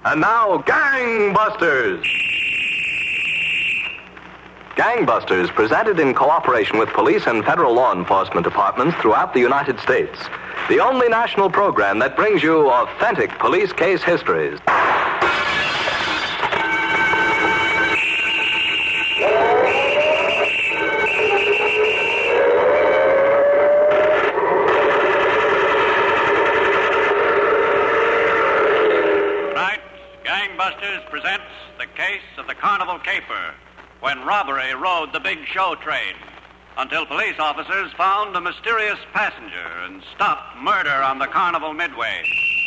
And now, Gangbusters! Gangbusters, presented in cooperation with police and federal law enforcement departments throughout the United States. The only national program that brings you authentic police case histories. Gangbusters presents the case of the Carnival Caper, when robbery rode the big show train, until police officers found a mysterious passenger and stopped murder on the Carnival Midway.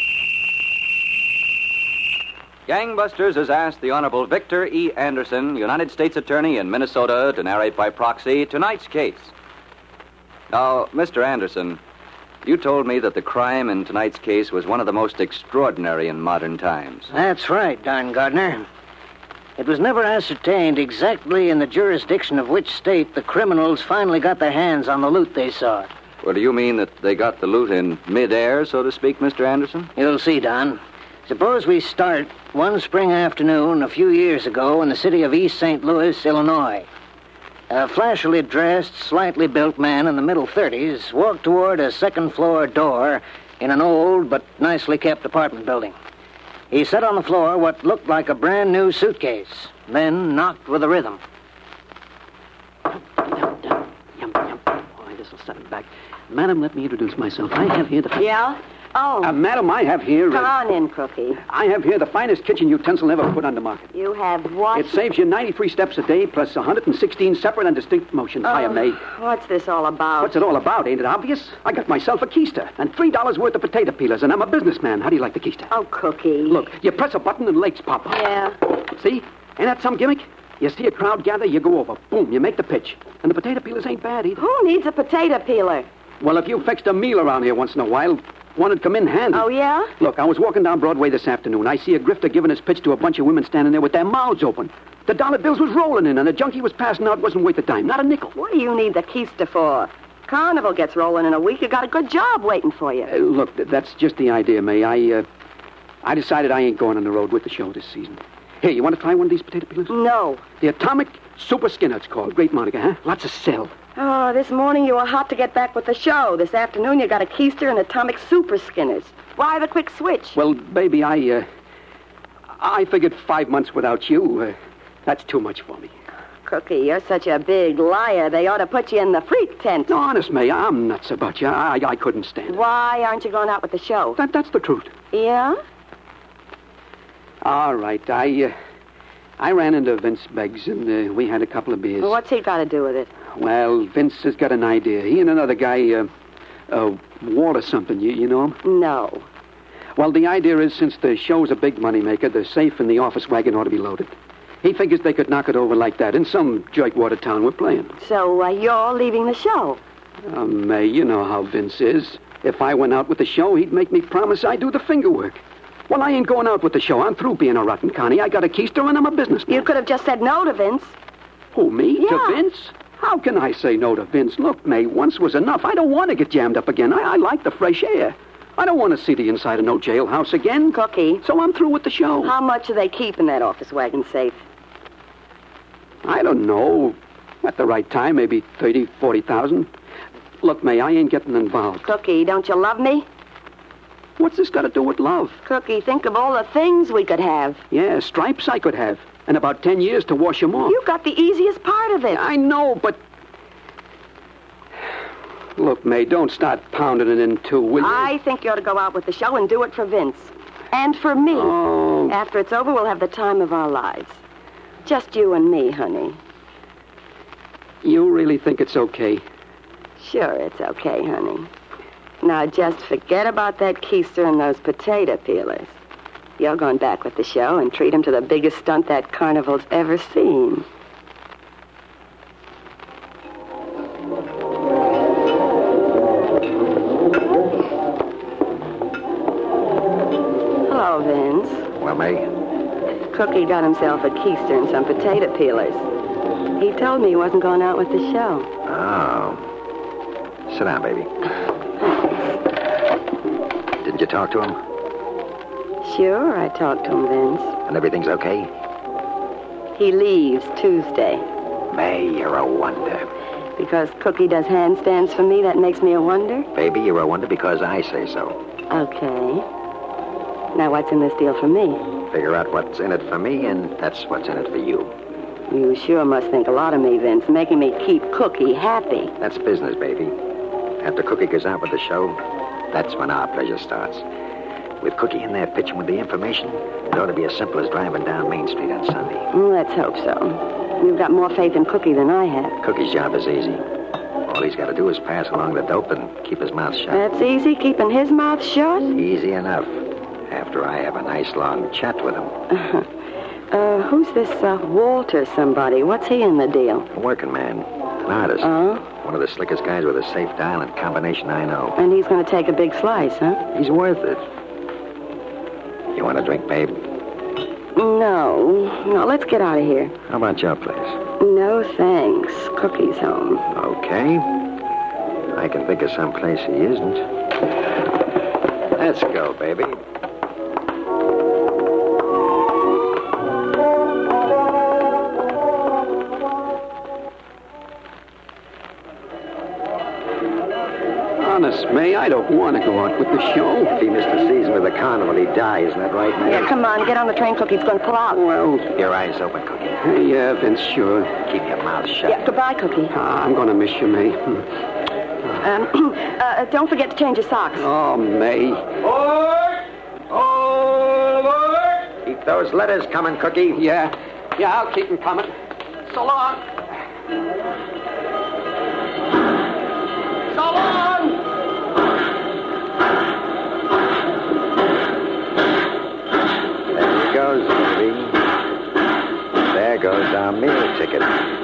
Gangbusters has asked the Honorable Victor E. Anderson, United States Attorney in Minnesota, to narrate by proxy tonight's case. Now, Mr. Anderson, you told me that the crime in tonight's case was one of the most extraordinary in modern times. That's right, Don Gardner. It was never ascertained exactly in the jurisdiction of which state the criminals finally got their hands on the loot they sought. Well, do you mean that they got the loot in midair, so to speak, Mr. Anderson? You'll see, Don. Suppose we start one spring afternoon a few years ago in the city of East St. Louis, Illinois. A flashily dressed, slightly built man in the middle 30s walked toward a second-floor door in an old but nicely kept apartment building. He set on the floor what looked like a brand-new suitcase, then knocked with a rhythm. Yum. Boy, this'll set him back. Madam, let me introduce myself. I have here the... Yeah? Oh. Madam, I have here... Come on in, Crookie. I have here the finest kitchen utensil ever put on the market. You have what? It saves you 93 steps a day plus 116 separate and distinct motions. Hiya, May. What's this all about? What's it all about? Ain't it obvious? I got myself a keister and $3 worth of potato peelers, and I'm a businessman. How do you like the keister? Oh, Cookie. Look, you press a button and legs pop up. Yeah. See? Ain't that some gimmick? You see a crowd gather, you go over. Boom, you make the pitch. And the potato peelers ain't bad either. Who needs a potato peeler? Well, if you fixed a meal around here once in a while, one would come in handy. Oh, yeah? Look, I was walking down Broadway this afternoon. I see a grifter giving his pitch to a bunch of women standing there with their mouths open. The dollar bills was rolling in, and the junkie was passing out wasn't worth a dime. Not a nickel. What do you need the keister for? Carnival gets rolling in a week. You got a good job waiting for you. Look, that's just the idea, May. I decided I ain't going on the road with the show this season. Here, you want to try one of these potato peelers? No. The Atomic Super Skinner, it's called. Great moniker, huh? Lots of sell. Oh, this morning you were hot to get back with the show. This afternoon you got a keister and Atomic Super Skinners. Why the quick switch? Well, baby, I figured 5 months without you. That's too much for me. Cookie, you're such a big liar. They ought to put you in the freak tent. No, honest, May, I'm nuts about you. I couldn't stand it. Why aren't you going out with the show? That's the truth. Yeah? All right, I ran into Vince Beggs, and we had a couple of beers. Well, what's he got to do with it? Well, Vince has got an idea. He and another guy, Walt or something, you know him? No. Well, the idea is, since the show's a big moneymaker, the safe in the office wagon ought to be loaded. He figures they could knock it over like that in some jerkwater town we're playing. So, you're leaving the show? May, you know how Vince is. If I went out with the show, he'd make me promise I'd do the finger work. Well, I ain't going out with the show. I'm through being a rotten Connie. I got a keister and I'm a businessman. You could have just said no to Vince. Who, me? Yeah. To Vince? How can I say no to Vince? Look, May, once was enough. I don't want to get jammed up again. I like the fresh air. I don't want to see the inside of no jailhouse again. Cookie. So I'm through with the show. How much do they keep in that office wagon safe? I don't know. At the right time, maybe 30, 40,000. Look, May, I ain't getting involved. Cookie, don't you love me? What's this got to do with love? Cookie, think of all the things we could have. Yeah, stripes I could have. And about 10 years to wash them off. You got the easiest part of it. I know, but... Look, May, don't start pounding it in two, will you? I think you ought to go out with the show and do it for Vince. And for me. Oh. After it's over, we'll have the time of our lives. Just you and me, honey. You really think it's okay? Sure, it's okay, honey. Now, just forget about that keister and those potato peelers. You're going back with the show and treat him to the biggest stunt that Carnival's ever seen. Hello, Vince. Well, May? Cookie got himself a keister and some potato peelers. He told me he wasn't going out with the show. Oh. Sit down, baby. Didn't you talk to him? Sure, I talked to him, Vince. And everything's okay? He leaves Tuesday. May, you're a wonder. Because Cookie does handstands for me, that makes me a wonder? Baby, you're a wonder because I say so. Okay. Now, what's in this deal for me? Figure out what's in it for me, and that's what's in it for you. You sure must think a lot of me, Vince, making me keep Cookie happy. That's business, baby. After Cookie goes out with the show, that's when our pleasure starts. With Cookie in there pitching with the information, it ought to be as simple as driving down Main Street on Sunday. Let's hope so. You've got more faith in Cookie than I have. Cookie's job is easy. All he's got to do is pass along the dope and keep his mouth shut. That's easy, keeping his mouth shut? Easy enough. After I have a nice long chat with him. Who's this Walter somebody? What's he in the deal? A working man. An artist. Oh? One of the slickest guys with a safe dial and combination I know. And he's going to take a big slice, huh? He's worth it. You want a drink, babe? No, let's get out of here. How about your place? No, thanks. Cookie's home. Okay. I can think of some place he isn't. Let's go, baby. Honest, May, I don't want to go out with the show. If he missed the season with the carnival, he'd die. Isn't that right, May? Yeah, come on, get on the train. Cookie's going to pull out. Well, Your eyes open, Cookie. yeah, Vince, sure. Keep your mouth shut. Yeah, goodbye, Cookie. I'm going to miss you, May. Don't forget to change your socks. Oh, May. Keep those letters coming, Cookie. Yeah, I'll keep them coming. So long. So long! There he goes, baby. There goes our meal ticket.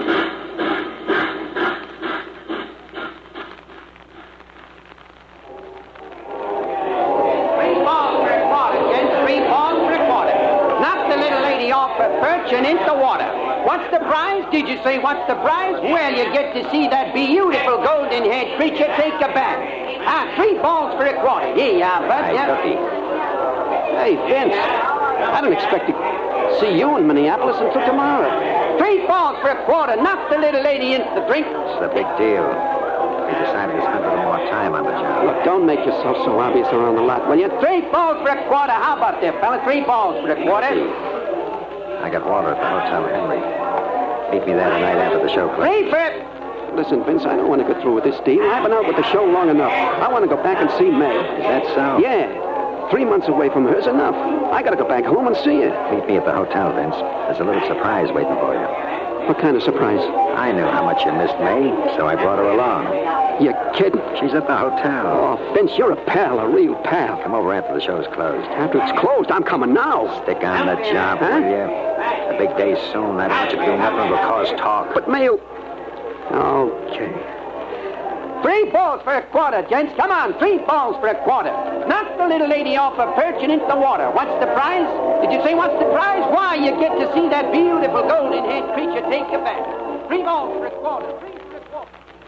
And into the water. What's the prize? Did you say what's the prize? Well, you get to see that beautiful golden-haired creature take a bath. 3 balls for a quarter. Here you are, bud. Hey, Cookie. Hey, Vince. I don't expect to see you in Minneapolis until tomorrow. 3 balls for a quarter. Knock the little lady into the drink. It's a big deal. We decided to spend a little more time on the job. Look, don't make yourself so obvious around the lot, will you? 3 balls for a quarter. How about that, fella? 3 balls for a quarter. I got Walter at the Hotel Henry. Meet me there tonight after the show closes. Hey, Fred! Listen, Vince, I don't want to go through with this deal. I've been out with the show long enough. I want to go back and see May. Is that so? Yeah. 3 months away from her is enough. I got to go back home and see her. Meet me at the hotel, Vince. There's a little surprise waiting for you. What kind of surprise? I knew how much you missed May, so I brought her along. You kidding? She's at the hotel. Oh, Vince, you're a pal, a real pal. Come over after the show's closed. After it's closed, I'm coming now. Stick on the job, Huh? will you? The big day's soon. I don't want you to do nothing but cause talk. But May... Okay. 3 balls for a quarter, gents. Come on, 3 balls for a quarter. Knock the little lady off her perch and into the water. What's the prize? Did you say what's the prize? Why, you get to see that beautiful golden-haired creature take a bath. 3 balls for a quarter. 3 for a quarter.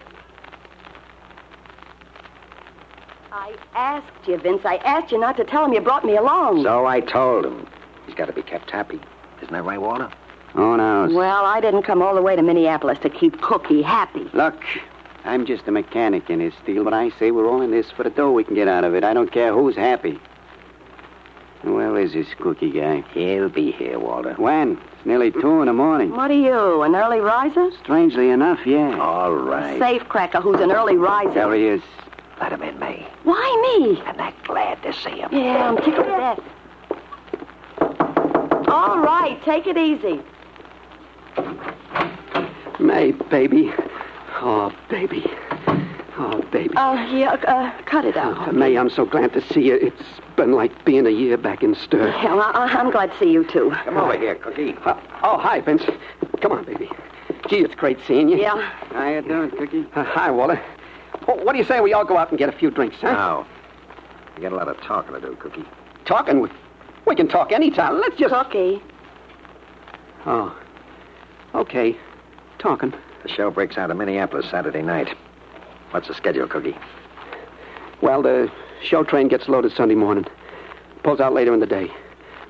I asked you, Vince. I asked you not to tell him you brought me along. So I told him. He's got to be kept happy. Isn't that right, Walter? Oh, no. Well, I didn't come all the way to Minneapolis to keep Cookie happy. Look, I'm just a mechanic in his steel, but I say we're all in this for the dough we can get out of it. I don't care who's happy. Where is this Cookie guy? He'll be here, Walter. When? It's nearly 2 in the morning. What are you, an early riser? Strangely enough, yeah. All right. Safe cracker who's an early riser. There he is. Let him in, May. Why me? I'm that glad to see him. Yeah, I'm tickled to death. All right, take it easy. May, baby. Oh, baby. Oh, baby. Cut it out. Oh, May, I'm so glad to see you. It's been like being a year back in stir. Yeah, well, I'm glad to see you, too. Come over here, Cookie. Hi, Vince. Come on, baby. Gee, it's great seeing you. Yeah. How you doing, Cookie? Hi, Walter. What do you say we all go out and get a few drinks, huh? Now, we got a lot of talking to do, Cookie. Talking? We can talk anytime. Let's just... Cookie. Oh. Okay. Talking. The show breaks out in Minneapolis Saturday night. What's the schedule, Cookie? Well, the show train gets loaded Sunday morning. Pulls out later in the day.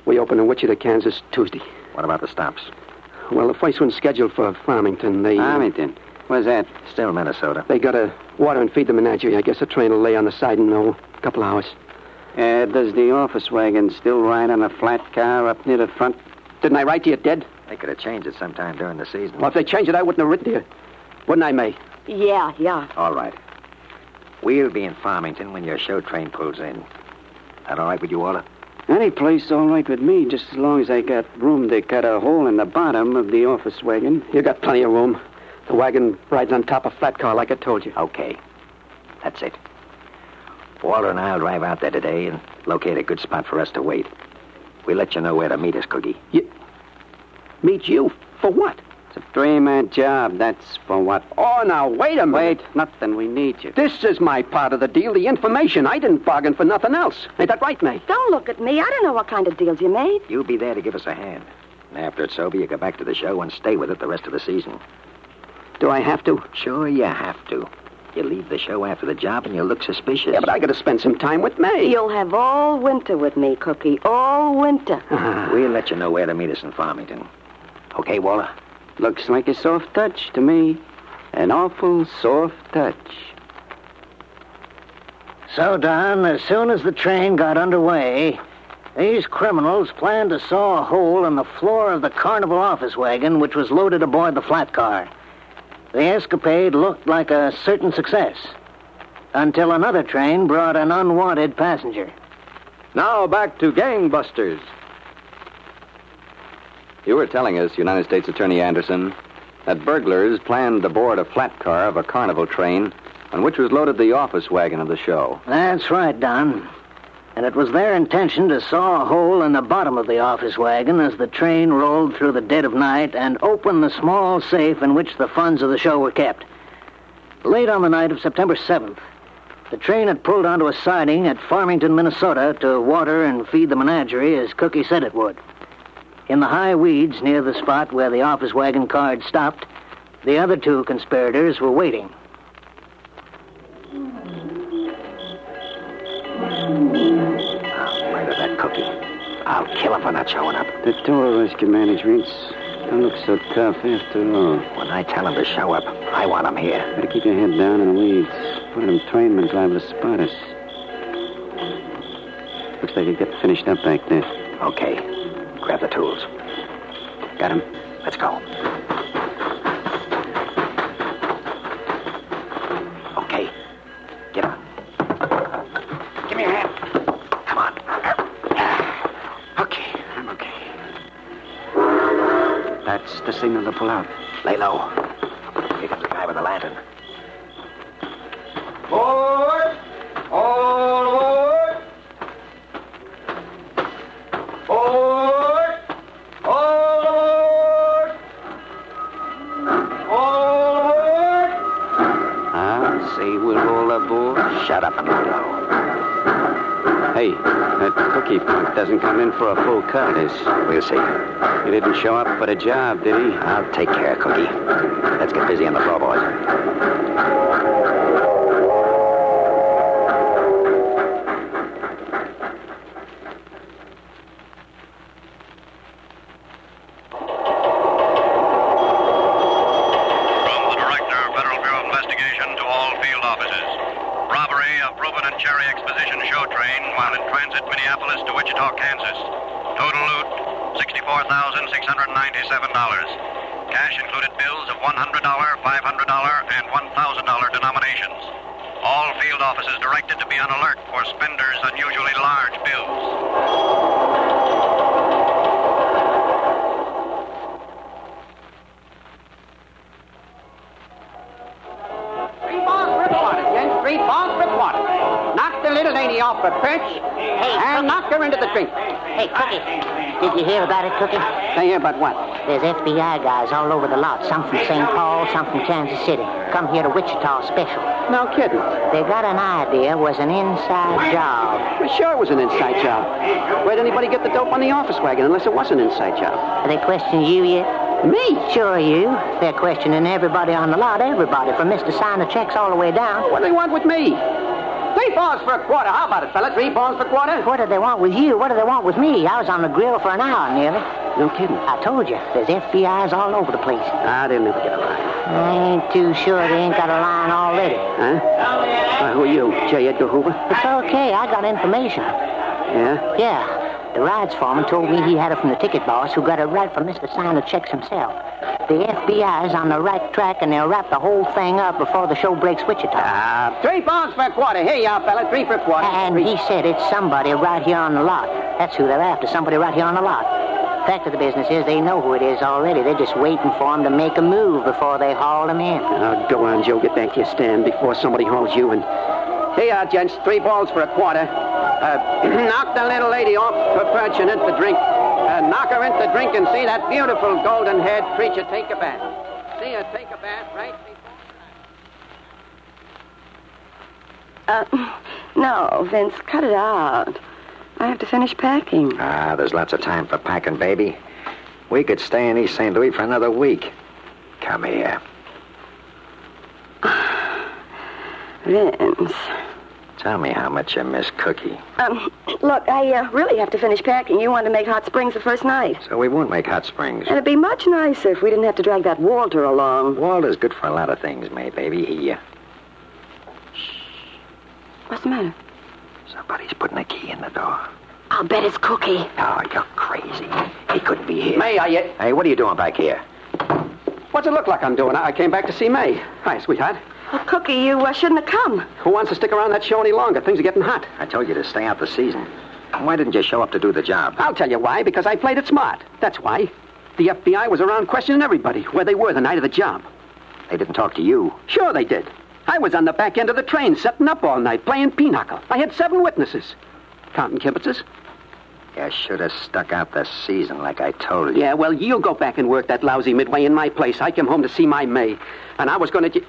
We open in Wichita, Kansas, Tuesday. What about the stops? Well, the first one's scheduled for Farmington. Farmington? Where's that? Still Minnesota. They got to water and feed the menagerie. I guess the train will lay on the side in a couple hours. Does the office wagon still ride on a flat car up near the front? Didn't I write to you, Dead? They could have changed it sometime during the season. Well, if they changed it, I wouldn't have written to you. Wouldn't I, May? Yeah. All right. We'll be in Farmington when your show train pulls in. That all right with you, Walter? Any place all right with me, just as long as I got room to cut a hole in the bottom of the office wagon. You got plenty of room. The wagon rides on top of flat car like I told you. Okay. That's it. Walter and I'll drive out there today and locate a good spot for us to wait. We'll let you know where to meet us, Cookie. Meet you? For what? It's a three-man job. That's for what? Oh, now, wait a minute. Wait, nothing. We need you. This is my part of the deal, the information. I didn't bargain for nothing else. Ain't that right, May? Don't look at me. I don't know what kind of deals you made. You'll be there to give us a hand. And after it's over, you go back to the show and stay with it the rest of the season. Do I have to? Sure, you have to. You leave the show after the job and you look suspicious. Yeah, but I got to spend some time with May. You'll have all winter with me, Cookie. All winter. We'll let you know where to meet us in Farmington. Okay, Walter? Looks like a soft touch to me. An awful soft touch. So, Don, as soon as the train got underway, these criminals planned to saw a hole in the floor of the Carnival office wagon, which was loaded aboard the flat car. The escapade looked like a certain success, until another train brought an unwanted passenger. Now back to Gangbusters. You were telling us, United States Attorney Anderson, that burglars planned to board a flat car of a Carnival train on which was loaded the office wagon of the show. That's right, Don. And it was their intention to saw a hole in the bottom of the office wagon as the train rolled through the dead of night and open the small safe in which the funds of the show were kept. Late on the night of September 7th, the train had pulled onto a siding at Farmington, Minnesota to water and feed the menagerie as Cookie said it would. In the high weeds near the spot where the office wagon car had stopped, the other two conspirators were waiting. Murder that Cookie. I'll kill him for not showing up. The two of us can manage, Rinks. Don't look so tough after all. When I tell him to show up, I want him here. Better keep your head down in the weeds. One of them trainmen's liable to spot us. Looks like you got finished up back there. Okay. Grab the tools. Got him. Let's go. Okay. Get on. Give me your hand. Come on. Okay, I'm okay. That's the signal to pull out. Lay low. Here comes the guy with the lantern. Board! All aboard! Board! All aboard! All aboard! I say we're all aboard. Shut up and let go. Hey, that Cookie punk doesn't come in for a full cut. We'll see. He didn't show up for the job, did he? I'll take care of Cookie. Let's get busy on the floor, boys. From the Director, Federal Bureau of Investigation, to all field offices. Robbery of Reuben and Cherry Exposition show train while in transit Minneapolis to Wichita, Kansas. Total loot, $64,697. Cash included bills of $100, $500, and $1,000 denominations. All field offices directed to be on alert for spenders' unusually large bills. Three balls for a quarter. Knock the little lady off her perch and knock her into the drink. Hey, Cookie. Did you hear about it, Cookie? I hear about what? There's FBI guys all over the lot. Some from St. Paul, some from Kansas City. Come here to Wichita special. No kidding. They got an idea it was an inside job. Well, sure it was an inside job. Where'd anybody get the dope on the office wagon unless it was an inside job? Are they questioning you yet? Me? Sure you. They're questioning everybody on the lot, everybody, from Mr. Signer checks all the way down. What do they want with me? $3 for a quarter. How about it, fella? $3 for a quarter? What do they want with you? What do they want with me? I was on the grill for an hour nearly. No kidding. I told you, there's FBI's all over the place. They'll never get a line. I ain't too sure they ain't got a line already. Huh? Who are you, J. Edgar Hoover? It's okay, I got information. Yeah? Yeah. The rides foreman told me he had it from the ticket boss who got it right from Mr. Sign the checks himself. The FBI's on the right track, and they'll wrap the whole thing up before the show breaks Wichita. $3 for a quarter. Here you are, fella. 3 for a quarter. And he said it's somebody right here on the lot. That's who they're after, somebody right here on the lot. Fact of the business is they know who it is already. They're just waiting for him to make a move before they haul him in. Go on, Joe. Get back to your stand before somebody hauls you in. Here you are, gents. $3 for a quarter. Knock the little lady off her perch and into drink. Knock her into drink and see that beautiful golden-haired creature take a bath. See her take a bath right before... No, Vince, cut it out. I have to finish packing. There's lots of time for packing, baby. We could stay in East St. Louis for another week. Come here. Vince. Tell me how much you miss Cookie. Look, I really have to finish packing. You wanted to make Hot Springs the first night. So we won't make Hot Springs. And it'd be much nicer if we didn't have to drag that Walter along. Walter's good for a lot of things, May, baby. He, What's the matter? Somebody's putting a key in the door. I'll bet it's Cookie. Oh, you're crazy. He couldn't be here. May, are you... Hey, what are you doing back here? What's it look like I'm doing? I came back to see May. Hi, sweetheart. Well, Cookie, you shouldn't have come. Who wants to stick around that show any longer? Things are getting hot. I told you to stay out the season. Why didn't you show up to do the job? I'll tell you why. Because I played it smart. That's why. The FBI was around questioning everybody where they were the night of the job. They didn't talk to you. Sure they did. I was on the back end of the train, setting up all night, playing pinochle. I had 7 witnesses. Counting kibitzes. You should have stuck out the season like I told you. Yeah, well, you'll go back and work that lousy midway in my place. I came home to see my May. And I was going to...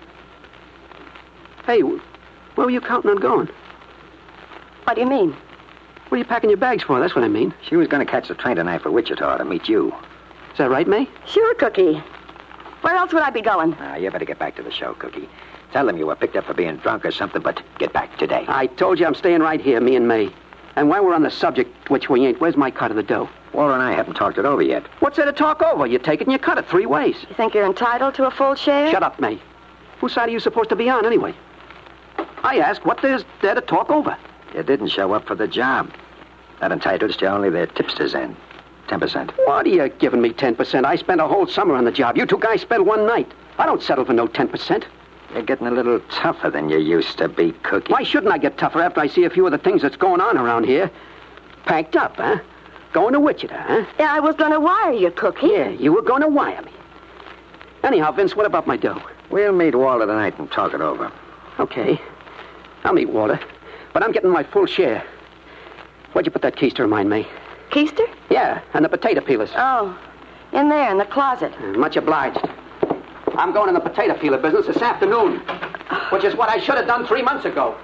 Hey, where were you counting on going? What do you mean? What are you packing your bags for? That's what I mean. She was going to catch the train tonight for Wichita to meet you. Is that right, May? Sure, Cookie. Where else would I be going? You better get back to the show, Cookie. Tell them you were picked up for being drunk or something, but get back today. I told you I'm staying right here, me and May. And while we're on the subject, which we ain't, where's my cut of the dough? Walter and I haven't talked it over yet. What's there to talk over? You take it and you cut it 3 ways. You think you're entitled to a full share? Shut up, May. Whose side are you supposed to be on, anyway? I asked what there's there to talk over. You didn't show up for the job. That entitles you only the tipster's end. 10%. What are you giving me 10%? I spent a whole summer on the job. You 2 guys spent 1 night. I don't settle for no 10%. You're getting a little tougher than you used to be, Cookie. Why shouldn't I get tougher after I see a few of the things that's going on around here? Packed up, huh? Going to Wichita, huh? Yeah, I was going to wire you, Cookie. Yeah, you were going to wire me. Anyhow, Vince, what about my dough? We'll meet Walter tonight and talk it over. Okay. I'll meet Walter. But I'm getting my full share. Where'd you put that keister of mine, May? Keister? Yeah, and the potato peelers. Oh, in there, in the closet. Much obliged. I'm going in the potato peeler business this afternoon, which is what I should have done 3 months ago.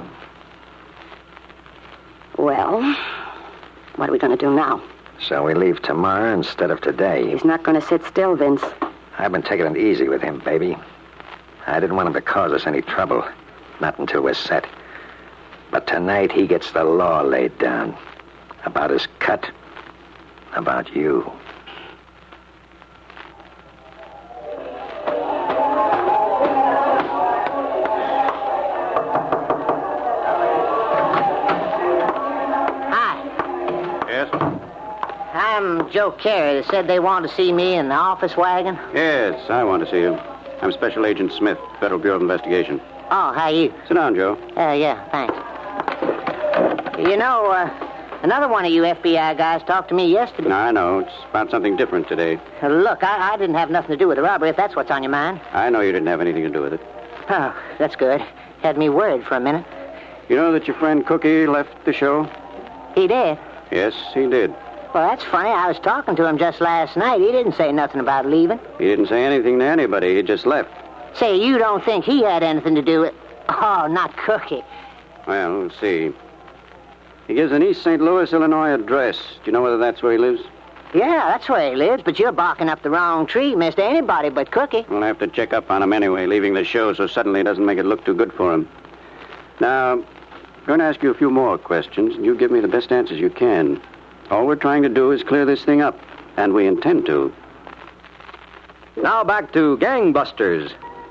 Well, what are we going to do now? So we leave tomorrow instead of today. He's not going to sit still, Vince. I've been taking it easy with him, baby. I didn't want him to cause us any trouble. Not until we're set. But tonight he gets the law laid down. About his cut. About you. I'm Joe Carey. They said they wanted to see me in the office wagon. Yes, I want to see you. I'm Special Agent Smith, Federal Bureau of Investigation. Oh, how are you? Sit down, Joe. Yeah, thanks. You know, another one of you FBI guys talked to me yesterday. I know. It's about something different today. Look, I didn't have nothing to do with the robbery, if that's what's on your mind. I know you didn't have anything to do with it. Oh, that's good. Had me worried for a minute. You know that your friend Cookie left the show? He did? Yes, he did. Well, that's funny. I was talking to him just last night. He didn't say nothing about leaving. He didn't say anything to anybody. He just left. Say, you don't think he had anything to do with... Oh, not Cookie. Well, let's see. He gives an East St. Louis, Illinois address. Do you know whether that's where he lives? Yeah, that's where he lives, but you're barking up the wrong tree, mister. Anybody but Cookie. We'll have to check up on him anyway. Leaving the show so suddenly doesn't make it look too good for him. Now, I'm going to ask you a few more questions, and you give me the best answers you can. All we're trying to do is clear this thing up, and we intend to. Now back to Gangbusters.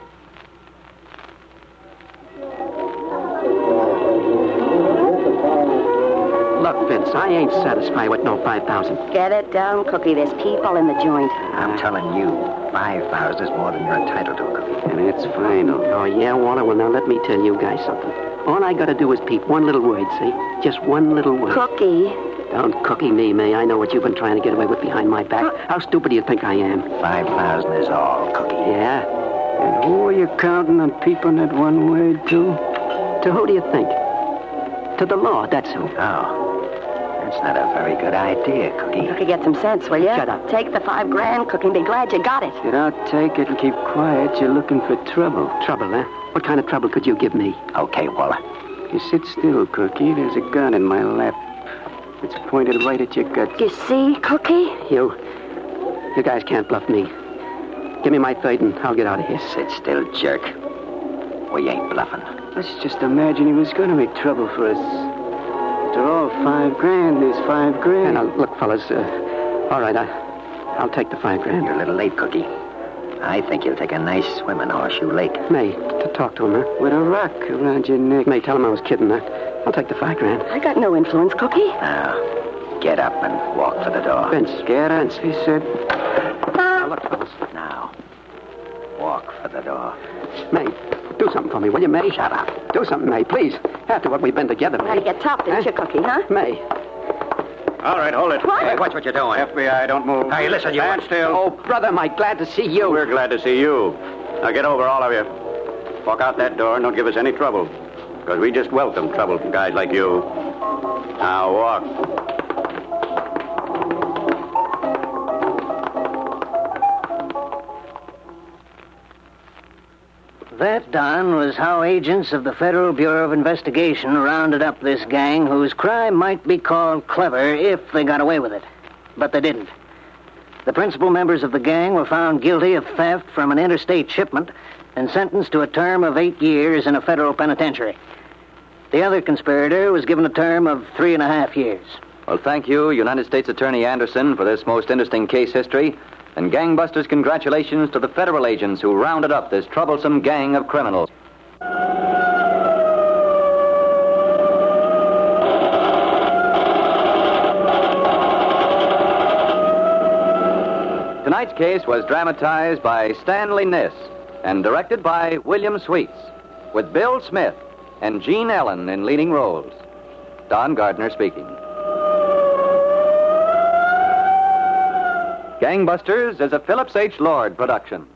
Look, Vince, I ain't satisfied with no 5,000. Get it down, Cookie. There's people in the joint. I'm telling you, 5,000 is more than you're entitled to, Cookie. And it's final. Oh, yeah, Walter? Well, now let me tell you guys something. All I gotta do is peep one little word, see? Just one little word. Cookie. Don't cookie me, May. I know what you've been trying to get away with behind my back. How stupid do you think I am? 5,000 is all, Cookie. Yeah? And who are you counting on peeping that one word to? To who do you think? To the law, that's who. Oh. That's not a very good idea, Cookie. Cookie, get some sense, will you? Shut up. Take the $5,000, Cookie, and be glad you got it. If you don't take it and keep quiet, you're looking for trouble. Trouble, huh? What kind of trouble could you give me? Okay, Waller. You sit still, Cookie. There's a gun in my lap. It's pointed right at your gut. You see, Cookie? You guys can't bluff me. Give me my third and I'll get out of here. Sit still, jerk. We ain't bluffing. Let's just imagine he was going to make trouble for us. After all, $5,000 is $5,000. Now, look, fellas, all right, I'll take the $5,000. You're a little late, Cookie. I think you'll take a nice swim in Horseshoe Lake. May, to talk to him, huh? With a rock around your neck. May, tell him I was kidding, huh? I'll take the $5,000. I got no influence, Cookie. Now, get up and walk for the door. Vince, Get up, he said. now, look, fellas. Now, walk for the door. May, do something for me, will you, May? Shut up. Do something, May, please. After what we've been together, Had May. to get topped, didn't you, Cookie, huh? May. All right, hold it. What? Hey, watch what you're doing. FBI, don't move. Hey, listen, you... Stand still. Oh, brother, Mike, glad to see you. We're glad to see you. Now get over, all of you. Walk out that door and don't give us any trouble. Because we just welcome trouble from guys like you. Now walk. That, Don, was how agents of the Federal Bureau of Investigation rounded up this gang whose crime might be called clever if they got away with it. But they didn't. The principal members of the gang were found guilty of theft from an interstate shipment and sentenced to a term of 8 years in a federal penitentiary. The other conspirator was given a term of 3.5 years. Well, thank you, United States Attorney Anderson, for this most interesting case history. And Gangbusters, congratulations to the federal agents who rounded up this troublesome gang of criminals. Tonight's case was dramatized by Stanley Niss and directed by William Sweets, with Bill Smith and Gene Ellen in leading roles. Don Gardner speaking. Gangbusters is a Phillips H. Lord production.